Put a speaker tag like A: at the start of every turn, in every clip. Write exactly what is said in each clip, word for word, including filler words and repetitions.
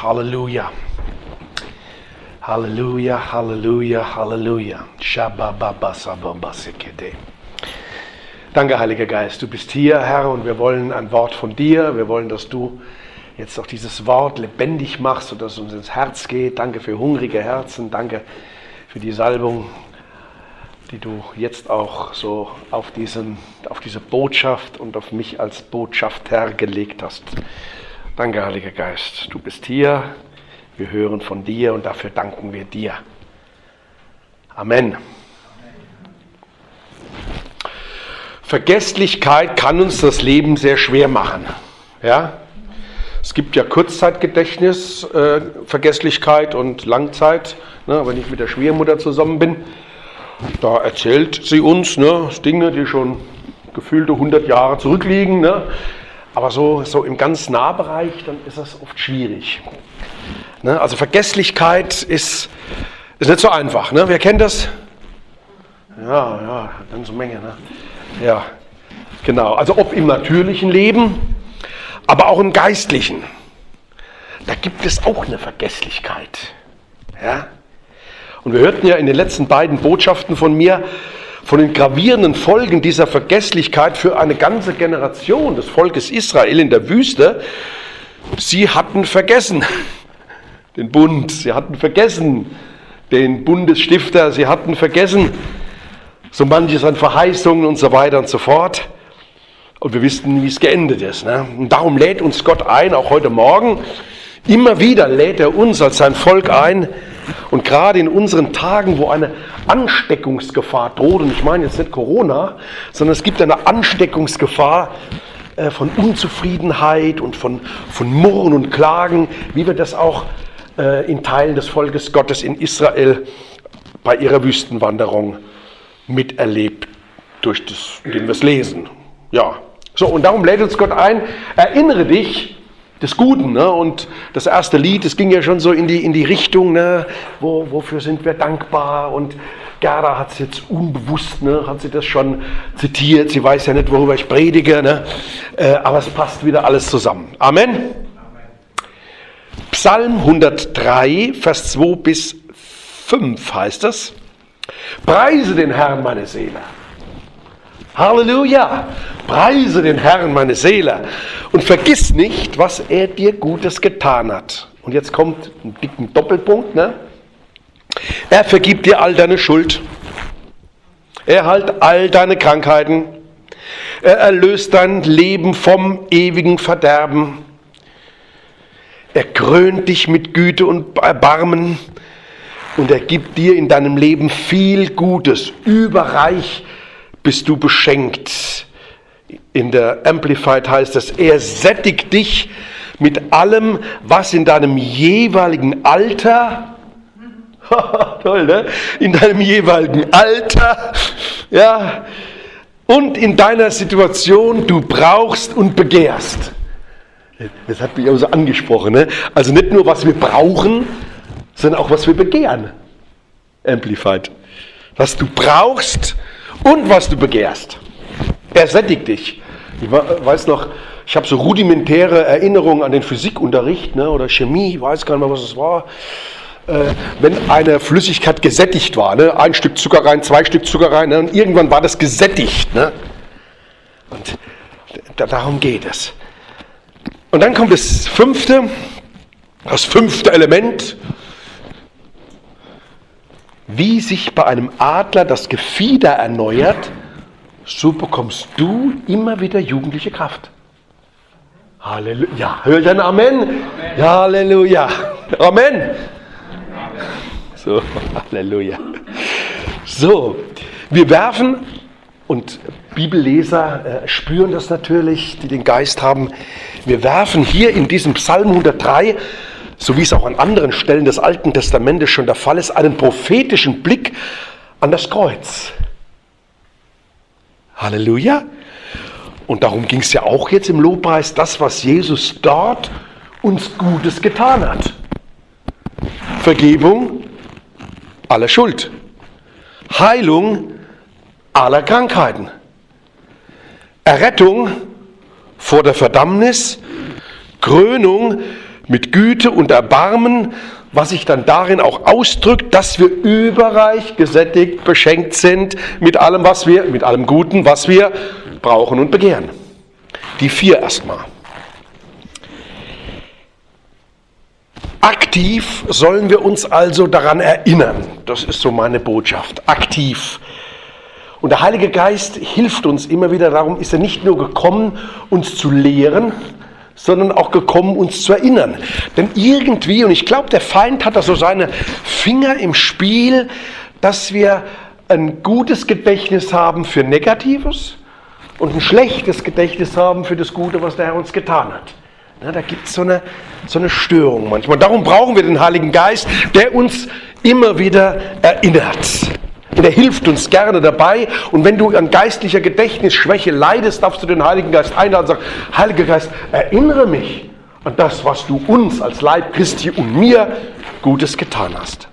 A: Halleluja. Halleluja, Halleluja, Halleluja. Shabababasababasekede. Danke, Heiliger Geist. Du bist hier, Herr, und wir wollen ein Wort von dir. Wir wollen, dass du jetzt auch dieses Wort lebendig machst, sodass es uns ins Herz geht. Danke für hungrige Herzen. Danke für die Salbung, die du jetzt auch so auf, diesen, auf diese Botschaft und auf mich als Botschafter gelegt hast. Danke, Heiliger Geist. Du bist hier. Wir hören von dir und dafür danken wir dir. Amen. Vergesslichkeit kann uns das Leben sehr schwer machen. Ja? Es gibt ja Kurzzeitgedächtnis, äh, Vergesslichkeit und Langzeit. Ne, wenn ich mit der Schwiegermutter zusammen bin, da erzählt sie uns ne, Dinge, die schon gefühlte hundert Jahre zurückliegen. Ne? Aber so, so im ganz Nahbereich, dann ist das oft schwierig. Ne? Also Vergesslichkeit ist, ist nicht so einfach. Ne? Wer kennt das? Ja, ja, eine ganze Menge. Ne? Ja, genau. Also ob im natürlichen Leben, aber auch im geistlichen. Da gibt es auch eine Vergesslichkeit. Ja? Und wir hörten ja in den letzten beiden Botschaften von mir von den gravierenden Folgen dieser Vergesslichkeit für eine ganze Generation des Volkes Israel in der Wüste. Sie hatten vergessen den Bund, sie hatten vergessen den Bundesstifter, sie hatten vergessen so manches an Verheißungen und so weiter und so fort. Und wir wissen, wie es geendet ist. Ne? Und darum lädt uns Gott ein, auch heute Morgen. Immer wieder lädt er uns als sein Volk ein. Und gerade in unseren Tagen, wo eine Ansteckungsgefahr droht, und ich meine jetzt nicht Corona, sondern es gibt eine Ansteckungsgefahr äh, von Unzufriedenheit und von, von Murren und Klagen, wie wir das auch äh, in Teilen des Volkes Gottes in Israel bei ihrer Wüstenwanderung miterlebt, durch das, indem wir es lesen. Ja, so, und darum lädt uns Gott ein, erinnere dich des Guten, ne? Und das erste Lied, das ging ja schon so in die, in die Richtung, ne? Wo, wofür sind wir dankbar, und Gerda hat es jetzt unbewusst, ne? Hat sie das schon zitiert, sie weiß ja nicht, worüber ich predige, ne? Äh, aber es passt wieder alles zusammen. Amen. Amen. Psalm hundertdrei, Vers zwei bis fünf heißt das: Preise den Herrn, meine Seele. Halleluja! Preise den Herrn, meine Seele, und vergiss nicht, was er dir Gutes getan hat. Und jetzt kommt ein dicken Doppelpunkt. Ne? Er vergibt dir all deine Schuld. Er heilt all deine Krankheiten. Er erlöst dein Leben vom ewigen Verderben. Er krönt dich mit Güte und Erbarmen. Und er gibt dir in deinem Leben viel Gutes. Überreich bist du beschenkt. In der Amplified heißt es, er sättigt dich mit allem, was in deinem jeweiligen Alter, toll, ne? In deinem jeweiligen Alter, ja, und in deiner Situation du brauchst und begehrst. Das hat mich auch so angesprochen, ne? Also nicht nur, was wir brauchen, sondern auch, was wir begehren. Amplified. Was du brauchst und was du begehrst. Er sättigt dich. Ich weiß noch, ich habe so rudimentäre Erinnerungen an den Physikunterricht, ne, oder Chemie, ich weiß gar nicht mehr, was es war. Äh, wenn eine Flüssigkeit gesättigt war, ne, ein Stück Zucker rein, zwei Stück Zucker rein, ne, und irgendwann war das gesättigt. Ne? Und da, darum geht es. Und dann kommt das fünfte, das fünfte Element. Wie sich bei einem Adler das Gefieder erneuert, so bekommst du immer wieder jugendliche Kraft. Halleluja. Ja, hör ich ein Amen? Amen. Ja, Halleluja. Amen. Amen. So, Halleluja. So, wir werfen, und Bibelleser äh, spüren das natürlich, die den Geist haben, wir werfen hier in diesem Psalm hundertdrei, so wie es auch an anderen Stellen des Alten Testamentes schon der Fall ist, einen prophetischen Blick an das Kreuz. Halleluja. Und darum ging es ja auch jetzt im Lobpreis, das, was Jesus dort uns Gutes getan hat. Vergebung aller Schuld. Heilung aller Krankheiten. Errettung vor der Verdammnis. Krönung mit Güte und Erbarmen, was sich dann darin auch ausdrückt, dass wir überreich gesättigt, beschenkt sind mit allem, was wir, mit allem Guten, was wir brauchen und begehren. Die vier erstmal. Aktiv sollen wir uns also daran erinnern. Das ist so meine Botschaft. Aktiv. Und der Heilige Geist hilft uns immer wieder, darum ist er nicht nur gekommen, uns zu lehren, sondern auch gekommen, uns zu erinnern. Denn irgendwie, und ich glaube, der Feind hat da so seine Finger im Spiel, dass wir ein gutes Gedächtnis haben für Negatives und ein schlechtes Gedächtnis haben für das Gute, was der Herr uns getan hat. Ja, da gibt es so eine, so eine Störung manchmal. Darum brauchen wir den Heiligen Geist, der uns immer wieder erinnert. Und er hilft uns gerne dabei. Und wenn du an geistlicher Gedächtnisschwäche leidest, darfst du den Heiligen Geist einladen und sagen, Heiliger Geist, erinnere mich an das, was du uns als Leib Christi und mir Gutes getan hast.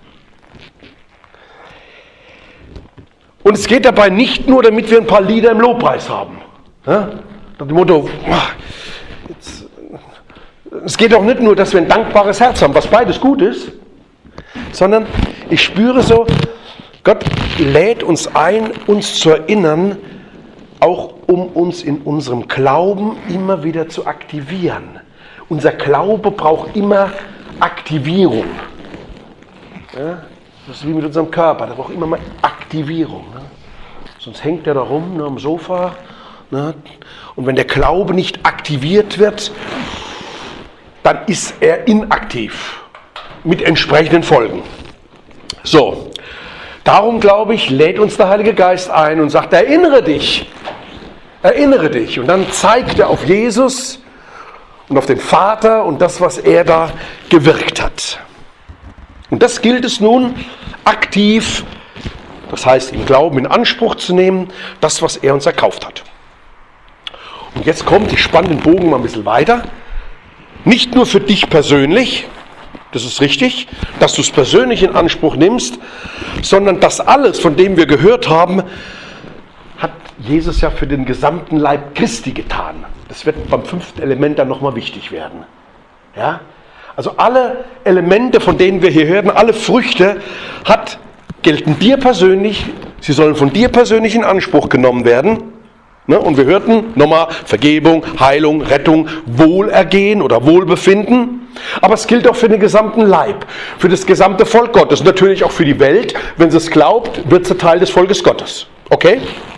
A: Und es geht dabei nicht nur, damit wir ein paar Lieder im Lobpreis haben. Ja? Nach dem Motto, jetzt, es geht auch nicht nur, dass wir ein dankbares Herz haben, was beides gut ist, sondern ich spüre so, Gott lädt uns ein, uns zu erinnern, auch um uns in unserem Glauben immer wieder zu aktivieren. Unser Glaube braucht immer Aktivierung. Ja, das ist wie mit unserem Körper, der braucht immer mal Aktivierung. Ne? Sonst hängt er da rum, ne, am Sofa. Ne? Und wenn der Glaube nicht aktiviert wird, dann ist er inaktiv. Mit entsprechenden Folgen. So. Darum, glaube ich, lädt uns der Heilige Geist ein und sagt, erinnere dich, erinnere dich. Und dann zeigt er auf Jesus und auf den Vater und das, was er da gewirkt hat. Und das gilt es nun aktiv, das heißt im Glauben in Anspruch zu nehmen, das, was er uns erkauft hat. Und jetzt kommt, ich spanne den Bogen mal ein bisschen weiter, nicht nur für dich persönlich, das ist richtig, dass du es persönlich in Anspruch nimmst, sondern das alles, von dem wir gehört haben, hat Jesus ja für den gesamten Leib Christi getan. Das wird beim fünften Element dann nochmal wichtig werden. Ja? Also alle Elemente, von denen wir hier hören, alle Früchte, hat, gelten dir persönlich, sie sollen von dir persönlich in Anspruch genommen werden. Ne? Und wir hörten nochmal Vergebung, Heilung, Rettung, Wohlergehen oder Wohlbefinden. Aber es gilt auch für den gesamten Leib, für das gesamte Volk Gottes, und natürlich auch für die Welt. Wenn sie es glaubt, wird sie Teil des Volkes Gottes. Okay?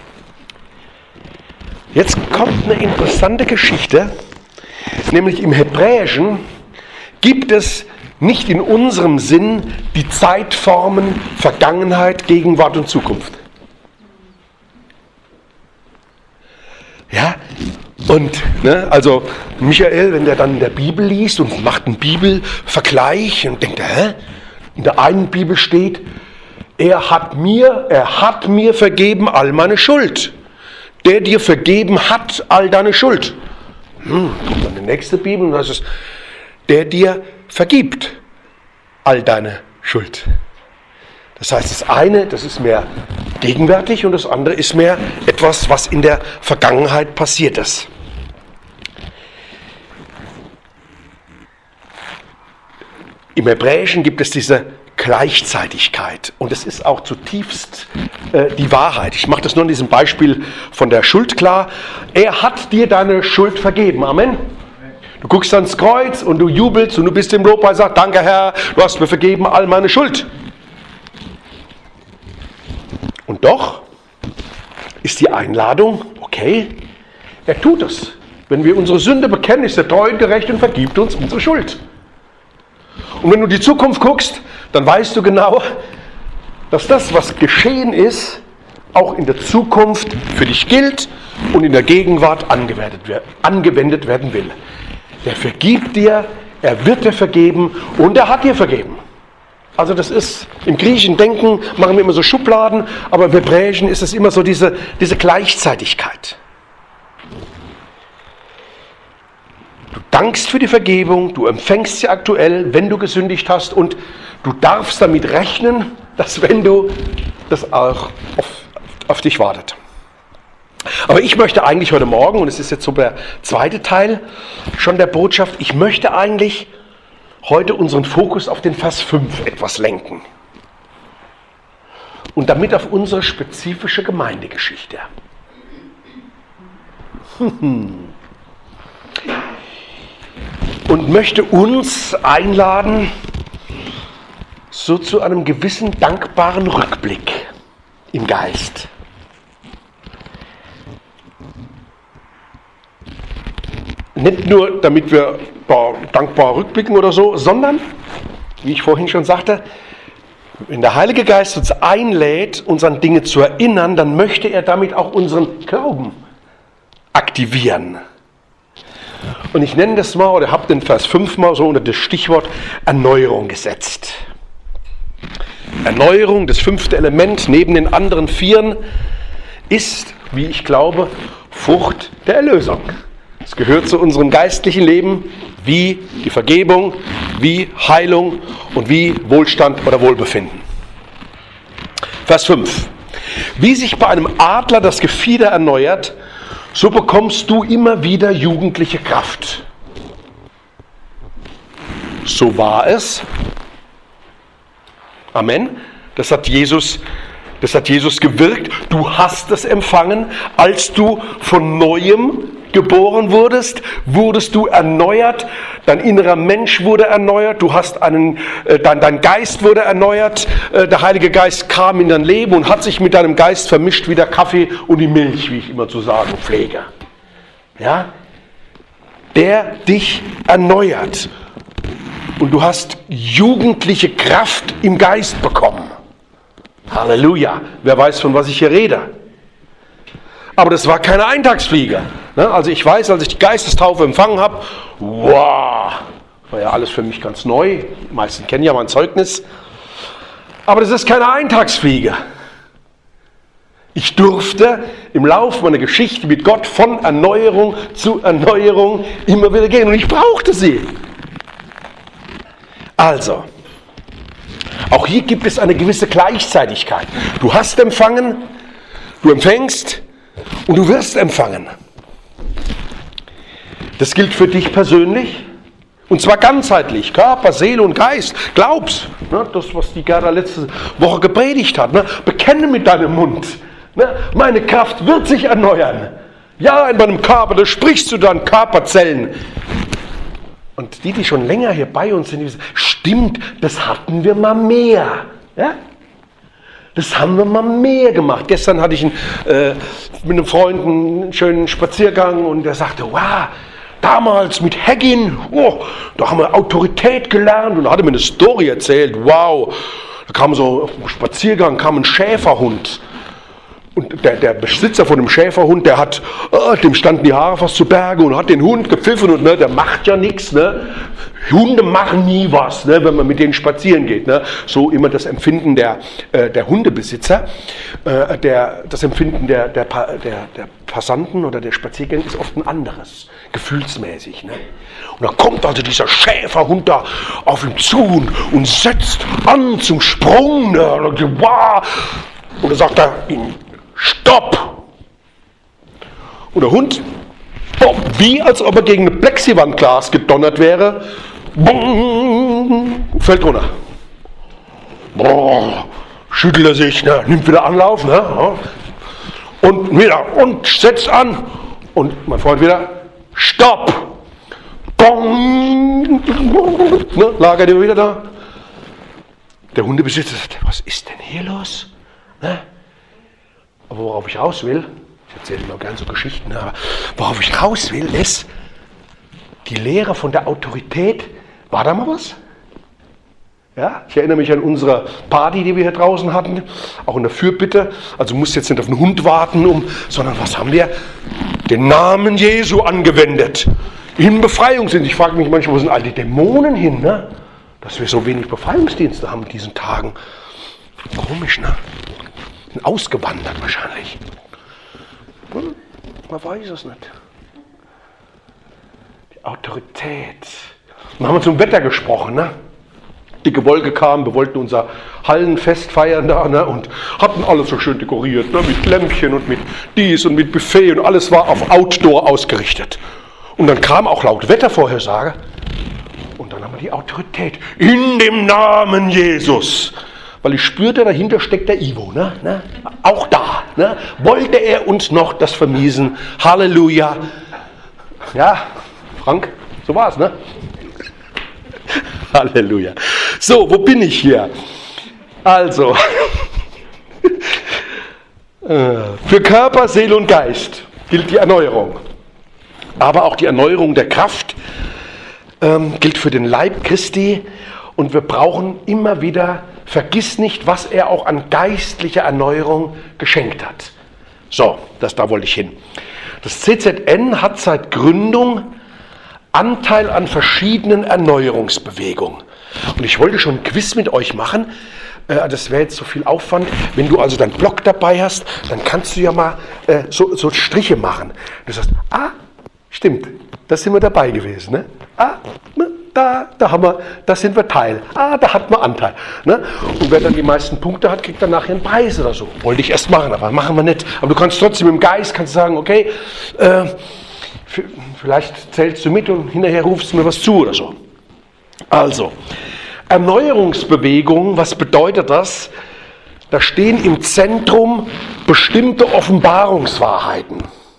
A: Jetzt kommt eine interessante Geschichte, nämlich im Hebräischen gibt es nicht in unserem Sinn die Zeitformen Vergangenheit, Gegenwart und Zukunft. Ja? Und, ne, also Michael, wenn der dann in der Bibel liest und macht einen Bibelvergleich und denkt, hä? In der einen Bibel steht, er hat mir, er hat mir vergeben all meine Schuld. Der dir vergeben hat all deine Schuld. Hm, kommt dann die nächste Bibel und da ist es, der dir vergibt all deine Schuld. Das heißt, das eine, das ist mehr gegenwärtig und das andere ist mehr etwas, was in der Vergangenheit passiert ist. Im Hebräischen gibt es diese Gleichzeitigkeit und es ist auch zutiefst äh, die Wahrheit. Ich mache das nur in diesem Beispiel von der Schuld klar. Er hat dir deine Schuld vergeben. Amen. Du guckst ans Kreuz und du jubelst und du bist im Lobpreis und sagst, danke Herr, du hast mir vergeben all meine Schuld. Und doch ist die Einladung, okay, er tut es. Wenn wir unsere Sünde bekennen, ist er treu und gerecht und vergibt uns unsere Schuld. Und wenn du in die Zukunft guckst, dann weißt du genau, dass das, was geschehen ist, auch in der Zukunft für dich gilt und in der Gegenwart angewendet werden will. Er vergibt dir, er wird dir vergeben und er hat dir vergeben. Also das ist, im griechischen Denken machen wir immer so Schubladen, aber im Hebräischen ist es immer so diese, diese Gleichzeitigkeit. Du dankst für die Vergebung, du empfängst sie aktuell, wenn du gesündigt hast und du darfst damit rechnen, dass wenn du, das auch auf, auf dich wartet. Aber ich möchte eigentlich heute Morgen, und es ist jetzt so der zweite Teil schon der Botschaft, ich möchte eigentlich heute unseren Fokus auf den Vers fünf etwas lenken. Und damit auf unsere spezifische Gemeindegeschichte. Und möchte uns einladen, so zu einem gewissen dankbaren Rückblick im Geist. Nicht nur, damit wir dankbar rückblicken oder so, sondern, wie ich vorhin schon sagte, wenn der Heilige Geist uns einlädt, uns an Dinge zu erinnern, dann möchte er damit auch unseren Glauben aktivieren. Und ich nenne das mal, oder habe den Vers fünf mal so unter das Stichwort Erneuerung gesetzt. Erneuerung, das fünfte Element neben den anderen vieren, ist, wie ich glaube, Frucht der Erlösung. Es gehört zu unserem geistlichen Leben wie die Vergebung, wie Heilung und wie Wohlstand oder Wohlbefinden. Vers fünf. Wie sich bei einem Adler das Gefieder erneuert, so bekommst du immer wieder jugendliche Kraft. So war es. Amen. Das hat Jesus, das hat Jesus gewirkt. Du hast es empfangen, als du von Neuem geboren wurdest, wurdest du erneuert, dein innerer Mensch wurde erneuert, du hast einen, äh, dein, dein Geist wurde erneuert, äh, der Heilige Geist kam in dein Leben und hat sich mit deinem Geist vermischt wie der Kaffee und die Milch, wie ich immer zu sagen pflege. Ja? Der dich erneuert und du hast jugendliche Kraft im Geist bekommen. Halleluja, wer weiß, von was ich hier rede. Aber das war keine Eintagsfliege. Also ich weiß, als ich die Geistestaufe empfangen habe, wow, war ja alles für mich ganz neu. Die meisten kennen ja mein Zeugnis. Aber das ist keine Eintagsfliege. Ich durfte im Laufe meiner Geschichte mit Gott von Erneuerung zu Erneuerung immer wieder gehen. Und ich brauchte sie. Also, auch hier gibt es eine gewisse Gleichzeitigkeit. Du hast empfangen, du empfängst, und du wirst empfangen. Das gilt für dich persönlich. Und zwar ganzheitlich. Körper, Seele und Geist. Glaub's. Ne, das, was die Gerda letzte Woche gepredigt hat. Ne, bekenne mit deinem Mund. Ne, meine Kraft wird sich erneuern. Ja, in meinem Körper. Da sprichst du dann Körperzellen. Und die, die schon länger hier bei uns sind, die sagen, stimmt, das hatten wir mal mehr. Ja? Das haben wir mal mehr gemacht. Gestern hatte ich einen, äh, mit einem Freund einen schönen Spaziergang und der sagte, wow, damals mit Haggin, oh, da haben wir Autorität gelernt und er hatte mir eine Story erzählt, wow, da kam so auf dem Spaziergang kam ein Schäferhund und der, der Besitzer von dem Schäferhund, der hat, oh, dem standen die Haare fast zu Berge und hat den Hund gepfiffen und ne, der macht ja nichts, ne. Hunde machen nie was, ne, wenn man mit denen spazieren geht. Ne. So immer das Empfinden der, äh, der Hundebesitzer, äh, der, das Empfinden der, der, der, der Passanten oder der Spaziergänger ist oft ein anderes, gefühlsmäßig. Ne. Und dann kommt also dieser Schäferhund da auf ihn zu und, und setzt an zum Sprung. Ne, und, wow, und dann sagt er ihm, Stopp! Und der Hund, boah, wie als ob er gegen ein Plexiglasglas gedonnert wäre, boom, fällt runter. Boah, schüttelt er sich, ne, nimmt wieder Anlauf, ne, und wieder, und setzt an. Und mein Freund wieder, Stopp! Bong, ne, lagert er wieder da. Der Hundebesitzer sagt, was ist denn hier los? Ne? Aber worauf ich raus will, ich erzähle immer gerne so Geschichten, aber worauf ich raus will, ist, die Lehre von der Autorität, war da mal was? Ja, ich erinnere mich an unsere Party, die wir hier draußen hatten, auch in der Fürbitte, also musst jetzt nicht auf den Hund warten, um, sondern was haben wir? Den Namen Jesu angewendet, in Befreiung sind. Ich frage mich manchmal, wo sind all die Dämonen hin, ne? Dass wir so wenig Befreiungsdienste haben in diesen Tagen. Komisch, ne? Ausgewandert wahrscheinlich. Hm, man weiß es nicht. Die Autorität. Dann haben wir zum Wetter gesprochen, ne? Dicke Wolke kam, wir wollten unser Hallenfest feiern da, ne? Und hatten alles so schön dekoriert, ne? Mit Lämpchen und mit dies und mit Buffet und alles war auf Outdoor ausgerichtet. Und dann kam auch laut Wettervorhersage Und dann haben wir die Autorität. In dem Namen Jesus. Weil ich spürte, dahinter steckt der Ivo. Ne? Ne? Auch da. Ne? Wollte er uns noch das vermiesen. Halleluja. Ja, Frank, so war es, ne? Halleluja. So, wo bin ich hier? Also, für Körper, Seele und Geist gilt die Erneuerung. Aber auch die Erneuerung der Kraft ähm, gilt für den Leib Christi. Und wir brauchen immer wieder, vergiss nicht, was er auch an geistlicher Erneuerung geschenkt hat. So, das, da wollte ich hin. Das C Z N hat seit Gründung Anteil an verschiedenen Erneuerungsbewegungen. Und ich wollte schon ein Quiz mit euch machen. Äh, das wäre jetzt so viel Aufwand. Wenn du also deinen Block dabei hast, dann kannst du ja mal äh, so, so Striche machen. Du sagst, ah, stimmt, da sind wir dabei gewesen. Ne? Ah, ne, da, da, haben wir, da sind wir Teil. Ah, da hat man Anteil. Ne? Und wer dann die meisten Punkte hat, kriegt dann nachher einen Preis oder so. Wollte ich erst machen, aber machen wir nicht. Aber du kannst trotzdem im Geist kannst sagen, okay, äh, vielleicht zählst du mit und hinterher rufst du mir was zu oder so. Also, Erneuerungsbewegung, was bedeutet das? Da stehen im Zentrum bestimmte Offenbarungswahrheiten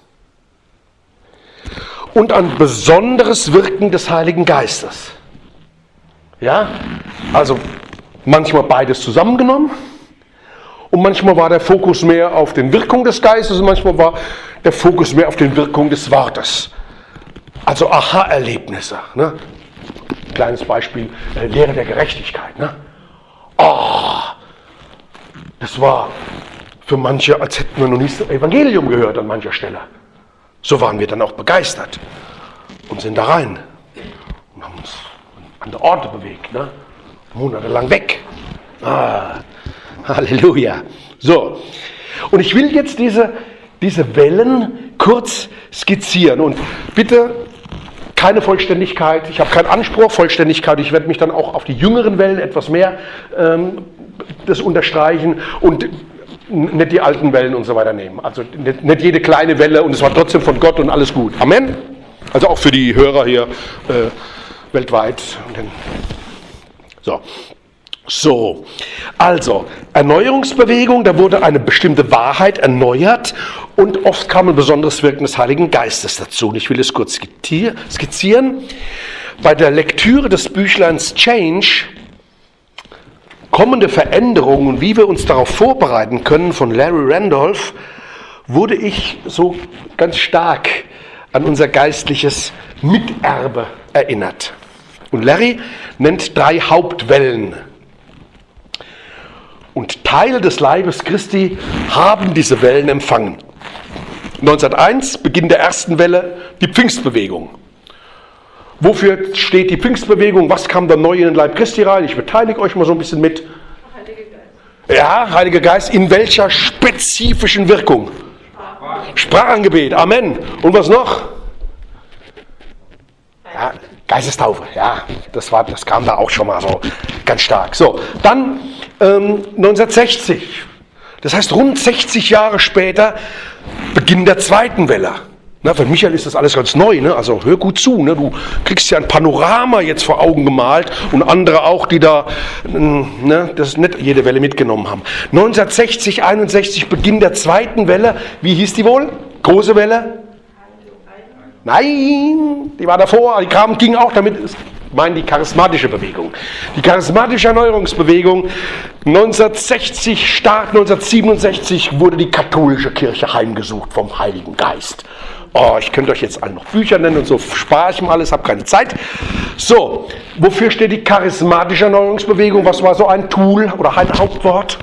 A: und ein besonderes Wirken des Heiligen Geistes. Ja, also manchmal beides zusammengenommen und manchmal war der Fokus mehr auf den Wirkungen des Geistes und manchmal war der Fokus mehr auf den Wirkungen des Wortes. Also Aha-Erlebnisse. Ne? Kleines Beispiel, äh, Lehre der Gerechtigkeit. Ne? Oh, das war für manche, als hätten wir noch nie das Evangelium gehört an mancher Stelle. So waren wir dann auch begeistert und sind da rein und haben uns an der Orte bewegt. Ne? Monatelang weg. Ah, Halleluja. So, und ich will jetzt diese, diese Wellen kurz skizzieren und bitte keine Vollständigkeit, ich habe keinen Anspruch auf Vollständigkeit, ich werde mich dann auch auf die jüngeren Wellen etwas mehr ähm, das unterstreichen und nicht die alten Wellen und so weiter nehmen. Also nicht, nicht jede kleine Welle und es war trotzdem von Gott und alles gut. Amen? Also auch für die Hörer hier äh, weltweit. So. So, also Erneuerungsbewegung, da wurde eine bestimmte Wahrheit erneuert und oft kam ein besonderes Wirken des Heiligen Geistes dazu. Und ich will es kurz skizzieren. Bei der Lektüre des Büchleins Change, kommende Veränderungen und wie wir uns darauf vorbereiten können von Larry Randolph, wurde ich so ganz stark an unser geistliches Miterbe erinnert. Und Larry nennt drei Hauptwellen. Und Teile des Leibes Christi haben diese Wellen empfangen. neunzehnhunderteins, Beginn der ersten Welle, die Pfingstbewegung. Wofür steht die Pfingstbewegung? Was kam da neu in den Leib Christi rein? Ich beteilige euch mal so ein bisschen mit. Heiliger Geist. Ja, Heiliger Geist. In welcher spezifischen Wirkung? Sprachen. Sprachengebet. Amen. Und was noch? Ja, Geistestaufe. Ja, das, war, das kam da auch schon mal so ganz stark. So, dann ähm, neunzehnhundertsechzig. Das heißt, rund sechzig Jahre später, Beginn der zweiten Welle. Na, für Michael ist das alles ganz neu, ne? Also hör gut zu, ne? Du kriegst ja ein Panorama jetzt vor Augen gemalt und andere auch, die da ne, das nicht jede Welle mitgenommen haben. neunzehnhundertsechzig, einundsechzig, Beginn der zweiten Welle. Wie hieß die wohl? Große Welle? Nein, die war davor, die kam, ging auch damit, ich meine die charismatische Bewegung. Die charismatische Erneuerungsbewegung, neunzehnhundertsechzig, Start neunzehnhundertsiebenundsechzig wurde die katholische Kirche heimgesucht vom Heiligen Geist. Oh, ich könnte euch jetzt alle noch Bücher nennen und so, spare ich mir alles, habe keine Zeit. So, wofür steht die charismatische Erneuerungsbewegung? Was war so ein Tool oder ein Hauptwort?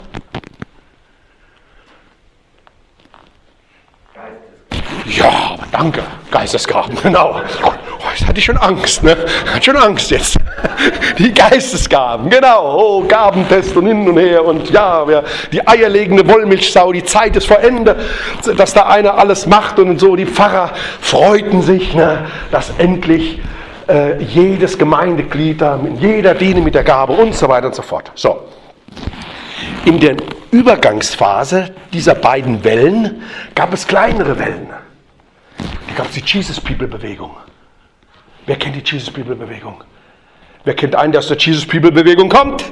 A: Ja, danke, Geistesgaben, genau. Oh, jetzt hatte ich schon Angst, ne? Hatte schon Angst jetzt. Die Geistesgaben, genau. Oh, Gabentest und hin und her und ja, die eierlegende Wollmilchsau, die Zeit ist vor Ende, dass da einer alles macht und so. Die Pfarrer freuten sich, ne, dass endlich äh, jedes Gemeindeglied da, jeder diene mit der Gabe und so weiter und so fort. So. In der Übergangsphase dieser beiden Wellen gab es kleinere Wellen. Die gab es die Jesus People Bewegung. Wer kennt die Jesus People Bewegung? Wer kennt einen, der aus der Jesus People Bewegung kommt?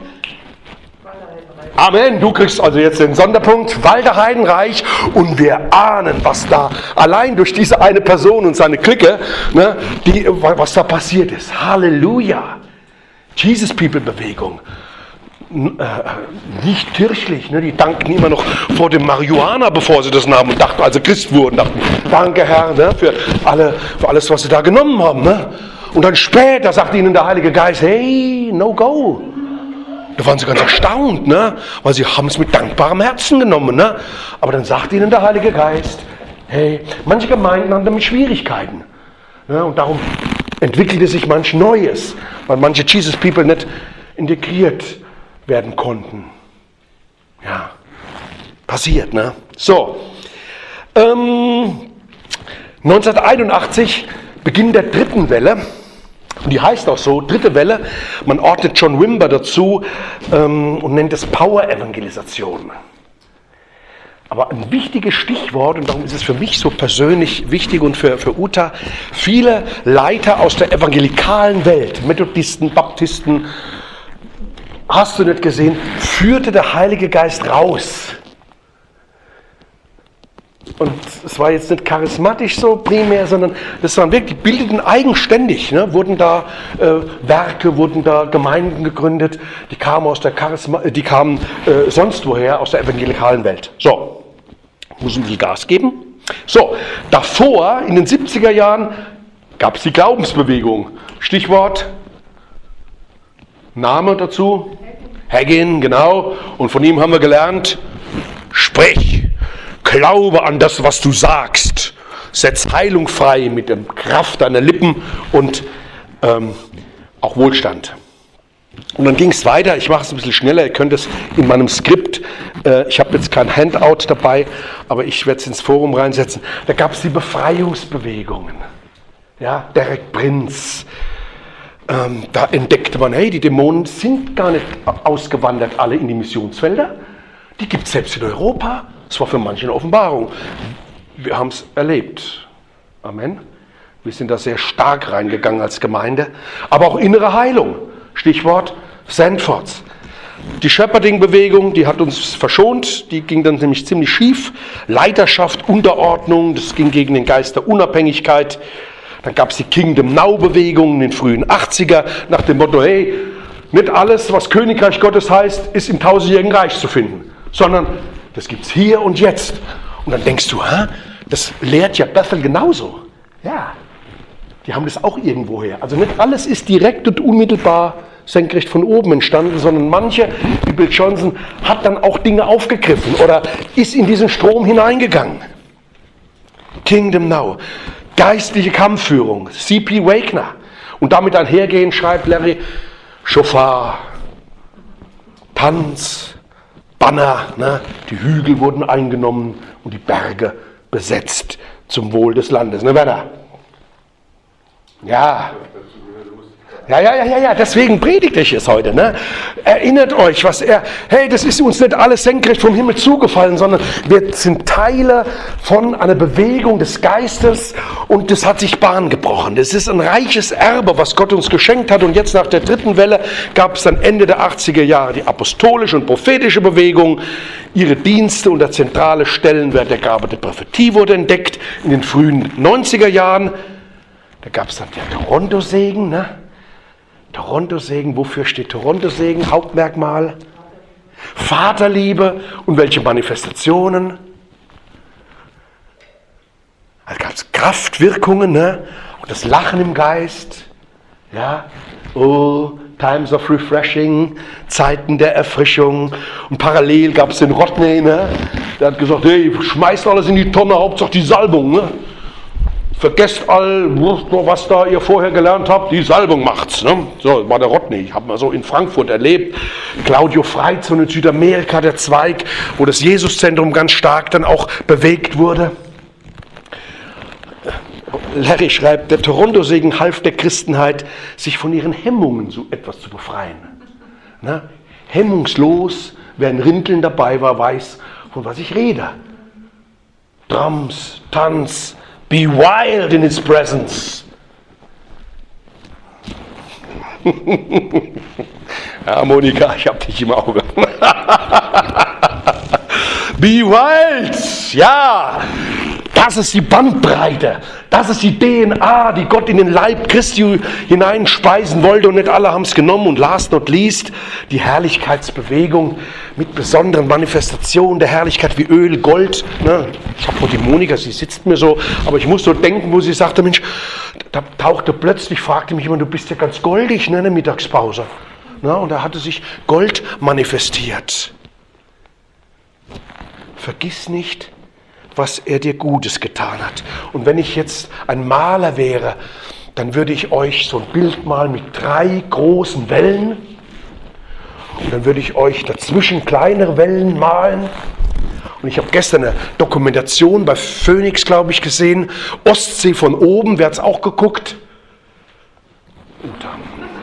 A: Amen. Du kriegst also jetzt den Sonderpunkt Walter Heidenreich und wir ahnen, was da allein durch diese eine Person und seine Clique, ne, die, was da passiert ist. Halleluja. Jesus People Bewegung. Nicht kirchlich, ne? Die danken immer noch vor dem Marihuana, bevor sie das nahmen und dachten, also Christ wurden, dachten, danke Herr, ne? für, alle, für alles, was sie da genommen haben. Ne? Und dann später sagt ihnen der Heilige Geist, hey, no go. Da waren sie ganz erstaunt, ne? Weil sie haben es mit dankbarem Herzen genommen. Ne? Aber dann sagt ihnen der Heilige Geist, hey, manche Gemeinden haben damit Schwierigkeiten. Ne? Und darum entwickelte sich manch Neues, weil manche Jesus People nicht integriert werden konnten. Ja, passiert, ne? So, ähm, neunzehnhunderteinundachtzig, Beginn der dritten Welle, und die heißt auch so, dritte Welle, man ordnet John Wimber dazu ähm, und nennt es Power-Evangelisation. Aber ein wichtiges Stichwort, und darum ist es für mich so persönlich wichtig und für, für Uta, viele Leiter aus der evangelikalen Welt, Methodisten, Baptisten, hast du nicht gesehen, führte der Heilige Geist raus. Und es war jetzt nicht charismatisch so primär, sondern das waren wirklich, die bildeten eigenständig, ne? Wurden da äh, Werke, wurden da Gemeinden gegründet, die kamen aus der Charisma, die kamen äh, sonst woher, aus der evangelikalen Welt. So, muss ein bisschen Gas geben. So, davor, in den siebziger Jahren, gab es die Glaubensbewegung. Stichwort Name dazu? Hagin, genau. Und von ihm haben wir gelernt, sprich, glaube an das, was du sagst. Setz Heilung frei mit der Kraft deiner Lippen und ähm, auch Wohlstand. Und dann ging es weiter, ich mache es ein bisschen schneller, ihr könnt es in meinem Skript, äh, ich habe jetzt kein Handout dabei, aber ich werde es ins Forum reinsetzen. Da gab es die Befreiungsbewegungen. Ja, Derek Prinz. Ähm, da entdeckte man, hey, die Dämonen sind gar nicht ausgewandert, alle in die Missionsfelder. Die gibt es selbst in Europa. Das war für manche eine Offenbarung. Wir haben es erlebt. Amen. Wir sind da sehr stark reingegangen als Gemeinde. Aber auch innere Heilung. Stichwort Sandfords. Die Shepherding-Bewegung, die hat uns verschont. Die ging dann nämlich ziemlich schief. Leiterschaft, Unterordnung, das ging gegen den Geist der Unabhängigkeit. Dann gab es die Kingdom Now-Bewegung in den frühen achtziger nach dem Motto, hey, nicht alles, was Königreich Gottes heißt, ist im tausendjährigen Reich zu finden, sondern das gibt es hier und jetzt. Und dann denkst du, hä, das lehrt ja Bethel genauso. Ja, die haben das auch irgendwoher. Also nicht alles ist direkt und unmittelbar senkrecht von oben entstanden, sondern manche, wie Bill Johnson, hat dann auch Dinge aufgegriffen oder ist in diesen Strom hineingegangen. Kingdom Now. Geistliche Kampfführung, C P Wagner. Und damit einhergehend schreibt Larry, Schofar, Tanz, Banner, ne? Die Hügel wurden eingenommen und die Berge besetzt zum Wohl des Landes. Ne, Werner? Ja. Ja, ja, ja, ja, ja, deswegen predigte ich es heute. Ne? Erinnert euch, was er, hey, das ist uns nicht alles senkrecht vom Himmel zugefallen, sondern wir sind Teile von einer Bewegung des Geistes und das hat sich Bahn gebrochen. Das ist ein reiches Erbe, was Gott uns geschenkt hat und jetzt nach der dritten Welle gab es dann Ende der achtziger Jahre die apostolische und prophetische Bewegung. Ihre Dienste und der zentrale Stellenwert der Gabe der Prophetie wurde entdeckt in den frühen neunziger Jahren. Da gab es dann der Toronto-Segen, ne? Toronto-Segen, wofür steht Toronto-Segen? Hauptmerkmal? Vaterliebe und welche Manifestationen? Da gab es Kraftwirkungen, ne? Und das Lachen im Geist. Ja, oh, Times of Refreshing, Zeiten der Erfrischung. Und parallel gab es den Rodney, ne? Der hat gesagt, hey, schmeißt alles in die Tonne, Hauptsache die Salbung, ne? Vergesst all, was da ihr vorher gelernt habt, die Salbung macht's. Ne? So war der Rodney, ich habe mal so in Frankfurt erlebt. Claudio Freizon in Südamerika, der Zweig, wo das Jesuszentrum ganz stark dann auch bewegt wurde. Larry schreibt, der Toronto-Segen half der Christenheit, sich von ihren Hemmungen so etwas zu befreien. Ne? Hemmungslos, wer in Rinteln dabei war, weiß, von was ich rede. Drums, Tanz, be wild in his presence. Ja, Monika, ich hab dich im Auge. Be wild, ja, das ist die Bandbreite, das ist die D N A, die Gott in den Leib Christi hineinspeisen wollte und nicht alle haben es genommen. Und last not least, die Herrlichkeitsbewegung mit besonderen Manifestationen der Herrlichkeit wie Öl, Gold. Ne? Ich habe die Monika, sie sitzt mir so, aber ich muss so denken, wo sie sagte, Mensch, da tauchte plötzlich, fragte mich jemand, du bist ja ganz goldig, ne, in der Mittagspause. Ne? Und da hatte sich Gold manifestiert. Vergiss nicht, was er dir Gutes getan hat. Und wenn ich jetzt ein Maler wäre, dann würde ich euch so ein Bild malen mit drei großen Wellen. Und dann würde ich euch dazwischen kleinere Wellen malen. Und ich habe gestern eine Dokumentation bei Phoenix, glaube ich, gesehen. Ostsee von oben, wer hat es auch geguckt? Und da,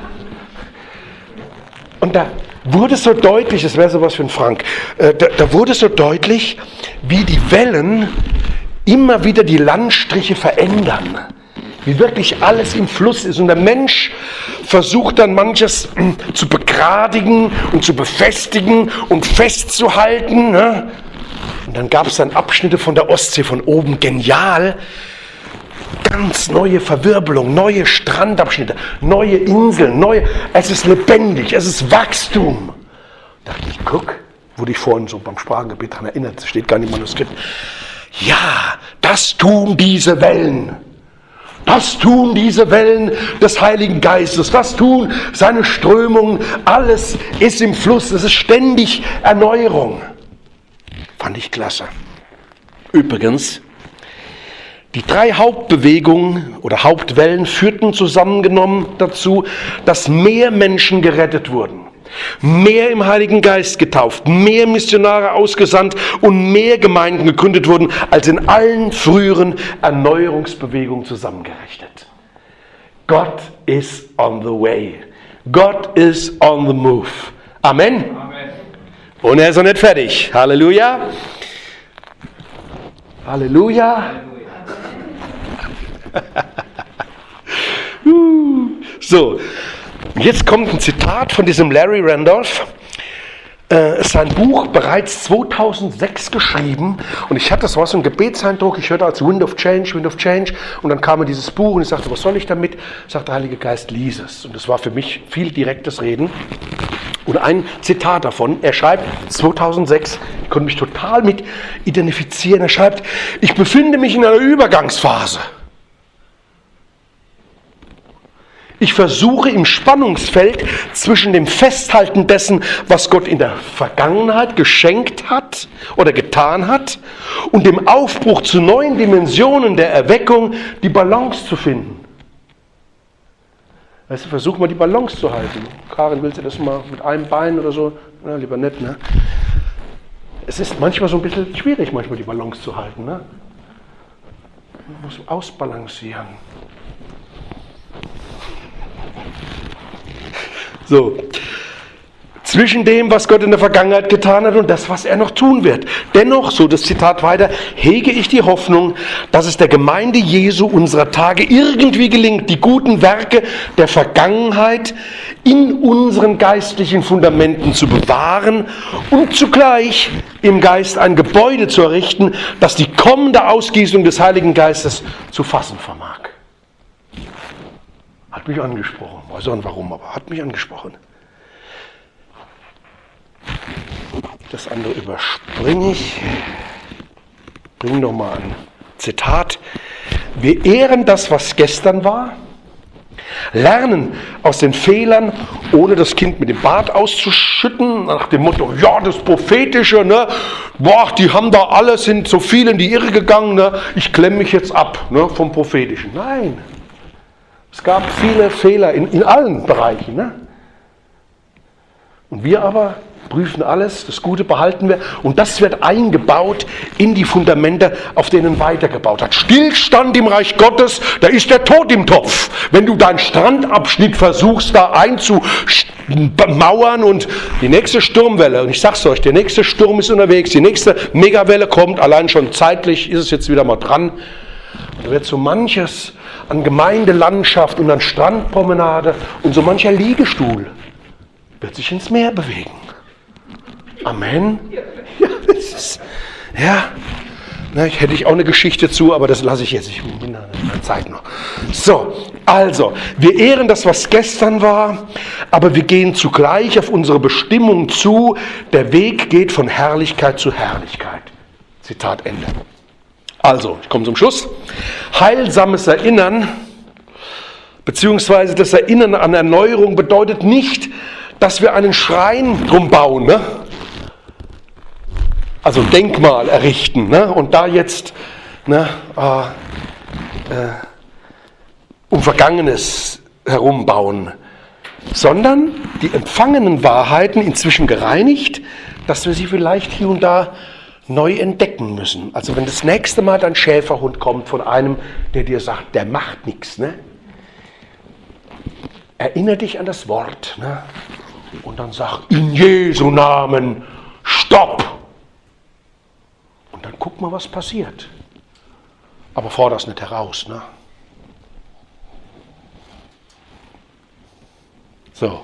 A: und da wurde so deutlich, das wäre sowas für ein Frank, äh, da, da wurde so deutlich, wie die Wellen immer wieder die Landstriche verändern. Wie wirklich alles im Fluss ist. Und der Mensch versucht dann manches äh, zu begradigen und zu befestigen und festzuhalten. Ne? Und dann gab es dann Abschnitte von der Ostsee von oben, genial. Ganz neue Verwirbelung, neue Strandabschnitte, neue Inseln, neue, es ist lebendig, es ist Wachstum. Da dachte ich, guck, wurde ich vorhin so beim Sprachengebet daran erinnert, das steht gar nicht im Manuskript. Ja, das tun diese Wellen. Das tun diese Wellen des Heiligen Geistes, das tun seine Strömungen, alles ist im Fluss, es ist ständig Erneuerung. Fand ich klasse. Übrigens, die drei Hauptbewegungen oder Hauptwellen führten zusammengenommen dazu, dass mehr Menschen gerettet wurden, mehr im Heiligen Geist getauft, mehr Missionare ausgesandt und mehr Gemeinden gegründet wurden, als in allen früheren Erneuerungsbewegungen zusammengerechnet. Gott is on the way. Gott is on the move. Amen. Amen. Und er ist noch nicht fertig. Halleluja. Halleluja. So, jetzt kommt ein Zitat von diesem Larry Randolph. Äh, sein Buch bereits zweitausendsechs geschrieben und ich hatte, das war so ein Gebetseindruck, ich hörte als Wind of Change, Wind of Change und dann kam mir dieses Buch und ich sagte, was soll ich damit? Sagt der Heilige Geist, lies es. Und das war für mich viel direktes Reden. Und ein Zitat davon, er schreibt zweitausendsechs, ich konnte mich total mit identifizieren, er schreibt, ich befinde mich in einer Übergangsphase. Ich versuche im Spannungsfeld zwischen dem Festhalten dessen, was Gott in der Vergangenheit geschenkt hat oder getan hat, und dem Aufbruch zu neuen Dimensionen der Erweckung die Balance zu finden. Weißt du, versuch mal die Balance zu halten. Karin, willst du das mal mit einem Bein oder so? Na, lieber nicht, ne? Es ist manchmal so ein bisschen schwierig, manchmal die Balance zu halten, ne? Man muss ausbalancieren. So, zwischen dem, was Gott in der Vergangenheit getan hat und das, was er noch tun wird. Dennoch, so das Zitat weiter, hege ich die Hoffnung, dass es der Gemeinde Jesu unserer Tage irgendwie gelingt, die guten Werke der Vergangenheit in unseren geistlichen Fundamenten zu bewahren und zugleich im Geist ein Gebäude zu errichten, das die kommende Ausgießung des Heiligen Geistes zu fassen vermag. Hat mich angesprochen. Weiß auch nicht warum, aber hat mich angesprochen. Das andere überspringe ich. Bring doch mal ein Zitat. Wir ehren das, was gestern war, lernen aus den Fehlern, ohne das Kind mit dem Bart auszuschütten, nach dem Motto, ja, das Prophetische, ne? Boah, die haben da alle, sind so viele in die Irre gegangen, ne? Ich klemme mich jetzt ab, ne, vom Prophetischen. Nein. Es gab viele Fehler in, in allen Bereichen. Ne? Und wir aber prüfen alles, das Gute behalten wir. Und das wird eingebaut in die Fundamente, auf denen weitergebaut hat. Stillstand im Reich Gottes, da ist der Tod im Topf. Wenn du deinen Strandabschnitt versuchst, da einzumauern und die nächste Sturmwelle, und ich sag's euch, der nächste Sturm ist unterwegs, die nächste Megawelle kommt, allein schon zeitlich ist es jetzt wieder mal dran. Da wird so manches an Gemeindelandschaft und an Strandpromenade und so mancher Liegestuhl wird sich ins Meer bewegen. Amen. Ja, das ist, ja. Na, ich hätte ich auch eine Geschichte zu, aber das lasse ich jetzt. Ich bin in der Zeit noch. So, also, wir ehren das, was gestern war, aber wir gehen zugleich auf unsere Bestimmung zu. Der Weg geht von Herrlichkeit zu Herrlichkeit. Zitat Ende. Also, ich komme zum Schluss. Heilsames Erinnern, beziehungsweise das Erinnern an Erneuerung bedeutet nicht, dass wir einen Schrein drum bauen, ne? Also ein Denkmal errichten, ne? Und da jetzt ne, äh, äh, um Vergangenes herumbauen, sondern die empfangenen Wahrheiten inzwischen gereinigt, dass wir sie vielleicht hier und da neu entdecken müssen. Also wenn das nächste Mal dein Schäferhund kommt von einem, der dir sagt, der macht nichts, ne? Erinnere dich an das Wort, ne? Und dann sag, in Jesu Namen, stopp! Und dann guck mal, was passiert. Aber forder es nicht heraus, ne? So.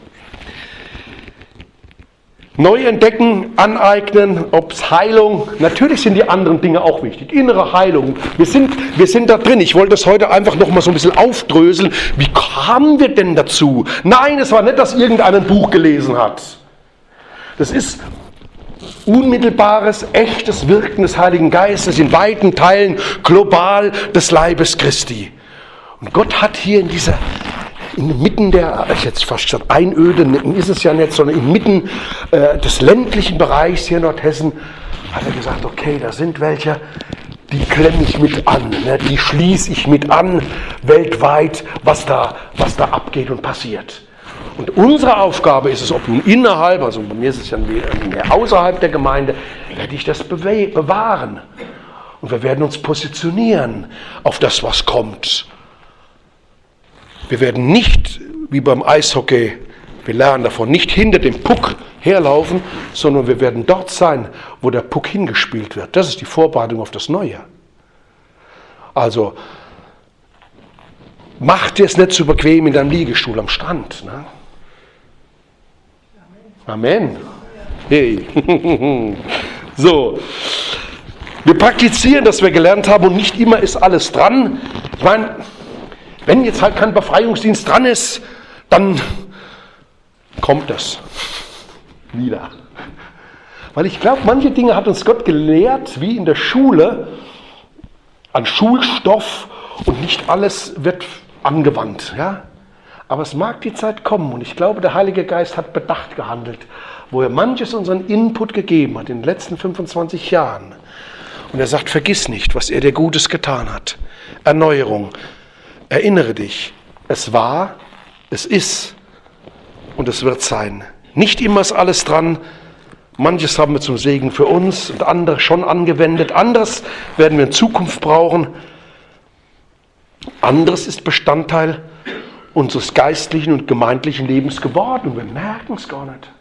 A: Neu entdecken, aneignen, ob es Heilung, natürlich sind die anderen Dinge auch wichtig. Innere Heilung, wir sind, wir sind da drin. Ich wollte das heute einfach noch mal so ein bisschen aufdröseln. Wie kamen wir denn dazu? Nein, es war nicht, dass irgendeiner ein Buch gelesen hat. Das ist unmittelbares, echtes Wirken des Heiligen Geistes in weiten Teilen global des Leibes Christi. Und Gott hat hier in dieser inmitten der, ich hätte fast gesagt Einöde, ist es ja nicht, sondern inmitten äh, des ländlichen Bereichs hier in Nordhessen, hat er gesagt, okay, da sind welche, die klemme ich mit an, ne, die schließe ich mit an, weltweit, was da, was da abgeht und passiert. Und unsere Aufgabe ist es, ob nun innerhalb, also bei mir ist es ja mehr außerhalb der Gemeinde, werde ich das bewahren. Und wir werden uns positionieren auf das, was kommt. Wir werden nicht, wie beim Eishockey, wir lernen davon, nicht hinter dem Puck herlaufen, sondern wir werden dort sein, wo der Puck hingespielt wird. Das ist die Vorbereitung auf das Neue. Also, mach dir es nicht zu bequem in deinem Liegestuhl am Strand. Ne? Amen. Hey. So. Wir praktizieren, dass wir gelernt haben und nicht immer ist alles dran. Ich meine, wenn jetzt halt kein Befreiungsdienst dran ist, dann kommt es wieder. Weil ich glaube, manche Dinge hat uns Gott gelehrt, wie in der Schule, an Schulstoff und nicht alles wird angewandt. Ja? Aber es mag die Zeit kommen und ich glaube, der Heilige Geist hat bedacht gehandelt, wo er manches unseren Input gegeben hat in den letzten fünfundzwanzig Jahren. Und er sagt, vergiss nicht, was er dir Gutes getan hat. Erneuerung. Erinnere dich, es war, es ist und es wird sein. Nicht immer ist alles dran. Manches haben wir zum Segen für uns und andere schon angewendet. Anderes werden wir in Zukunft brauchen. Anderes ist Bestandteil unseres geistlichen und gemeindlichen Lebens geworden und wir merken es gar nicht.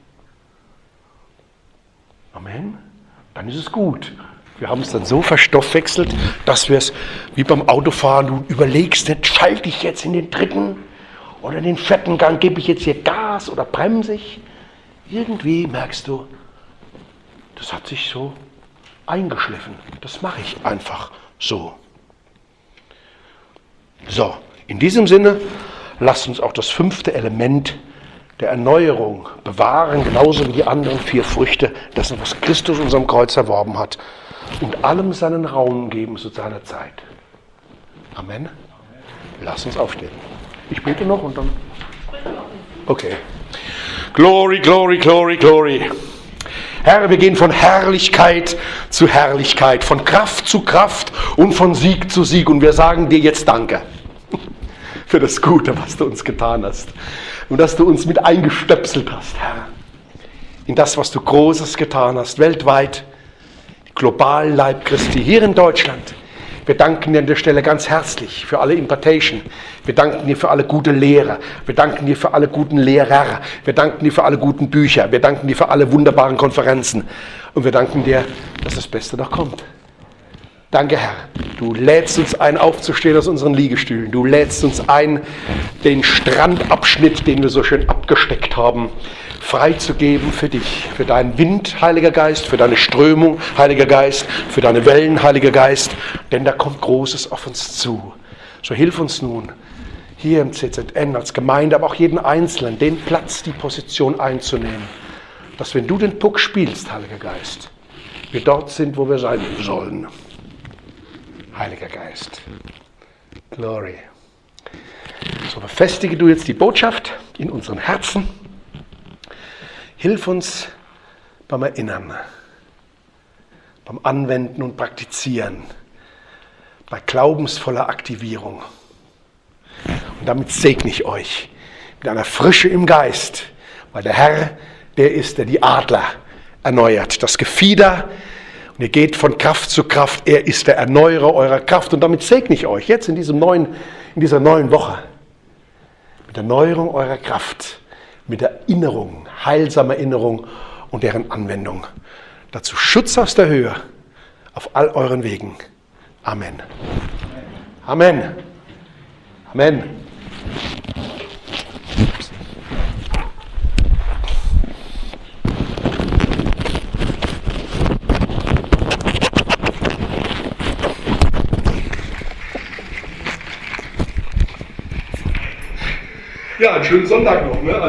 A: Amen. Dann ist es gut. Wir haben es dann so verstoffwechselt, dass wir es wie beim Autofahren, du überlegst nicht, schalte ich jetzt in den dritten oder in den vierten Gang, gebe ich jetzt hier Gas oder bremse ich. Irgendwie merkst du, das hat sich so eingeschliffen. Das mache ich einfach so. So, in diesem Sinne, lasst uns auch das fünfte Element der Erneuerung bewahren, genauso wie die anderen vier Früchte, dessen, was Christus unserem Kreuz erworben hat. Und allem seinen Raum geben zu seiner Zeit. Amen. Lass uns aufstehen. Ich bete noch und dann... Okay. Glory, glory, glory, glory. Herr, wir gehen von Herrlichkeit zu Herrlichkeit, von Kraft zu Kraft und von Sieg zu Sieg. Und wir sagen dir jetzt Danke für das Gute, was du uns getan hast. Und dass du uns mit eingestöpselt hast, Herr. In das, was du Großes getan hast, weltweit. Globalen Leib Christi, hier in Deutschland. Wir danken dir an der Stelle ganz herzlich für alle Impartation. Wir danken dir für alle gute Lehrer. Wir danken dir für alle guten Lehrer. Wir danken dir für alle guten Bücher. Wir danken dir für alle wunderbaren Konferenzen. Und wir danken dir, dass das Beste noch kommt. Danke, Herr. Du lädst uns ein, aufzustehen aus unseren Liegestühlen. Du lädst uns ein, den Strandabschnitt, den wir so schön abgesteckt haben, freizugeben für dich, für deinen Wind, Heiliger Geist, für deine Strömung, Heiliger Geist, für deine Wellen, Heiliger Geist, denn da kommt Großes auf uns zu. So hilf uns nun, hier im C Z N als Gemeinde, aber auch jeden Einzelnen, den Platz, die Position einzunehmen, dass wenn du den Puck spielst, Heiliger Geist, wir dort sind, wo wir sein sollen. Heiliger Geist. Glory. So befestige du jetzt die Botschaft in unseren Herzen. Hilf uns beim Erinnern, beim Anwenden und Praktizieren, bei glaubensvoller Aktivierung. Und damit segne ich euch mit einer Frische im Geist, weil der Herr, der ist, der die Adler erneuert, das Gefieder. Und ihr geht von Kraft zu Kraft. Er ist der Erneuerer eurer Kraft. Und damit segne ich euch jetzt in, diesem neuen, in dieser neuen Woche mit der Erneuerung eurer Kraft, mit der Erinnerung, heilsamer Erinnerung und deren Anwendung. Dazu Schutz aus der Höhe auf all euren Wegen. Amen. Amen. Amen. Ja, einen schönen Sonntag noch. Ne?